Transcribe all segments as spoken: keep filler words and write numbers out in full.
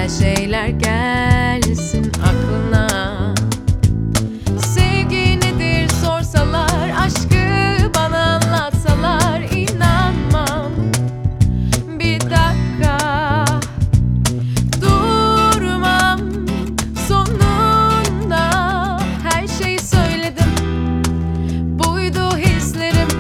Güzel şeyler gelsin aklına. Sevgi nedir sorsalar, aşkı bana anlatsalar inanmam. Bir dakika durmam, sonunda her şeyi söyledim. Buydu hislerim.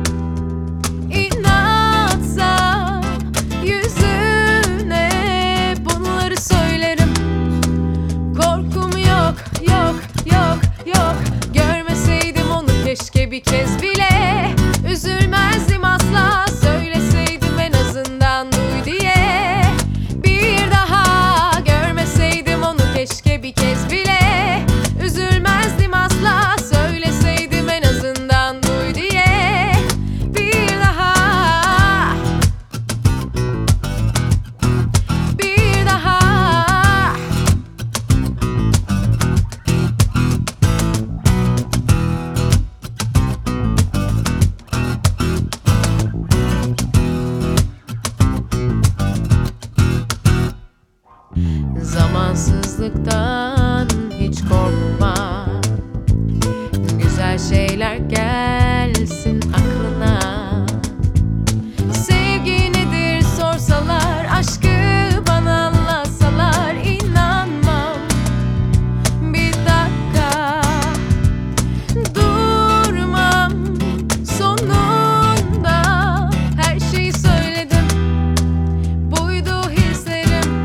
İnatsa yüzüne bunları söylerim. Korkum yok, yok, yok, yok. Görmeseydim onu keşke bir kez bile. Üzülmezdim asla, söyleseydim en azından duy diye. Bir daha görmeseydim onu keşke bir kez bile. Üzülmezdim asla, söyleseydim en azından duy diye. Bir daha, bir daha. Zamansızlıktan hiç korkma. Güzel şeyler gelsin aklına. Sevgi nedir sorsalar, aşkı bana anlatsalar inanmam. Bir dakika durmam, sonunda her şeyi söyledim. Buydu hislerim.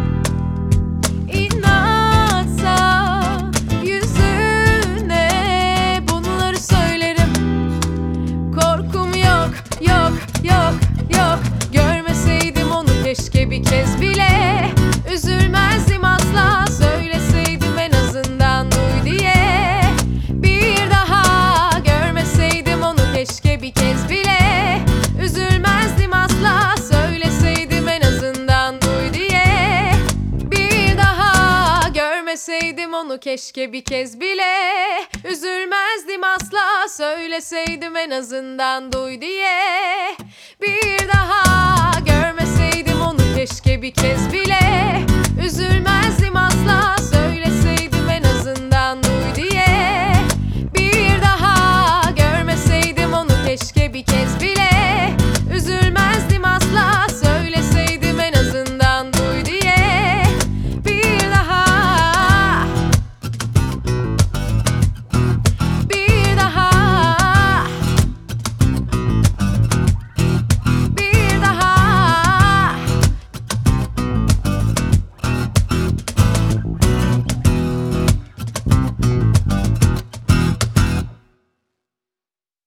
İnatsa yüzüne bunları söylerim. Korkum yok, yok, yok, yok. Görmeseydim onu keşke bir kez bile. Üzülmezdim asla, söyleseydim en azından duy diye. Bir daha görmeseydim onu keşke bir kez bile. Üzülmezdim asla, söyleseydim en azından duy diye. Bir daha görmeseydim onu keşke bir kez bile. Üzülmezdim asla, söyleseydim en azından duy diye. Bir daha görmeseydim onu keşke bir kez bile. Üzülmezdim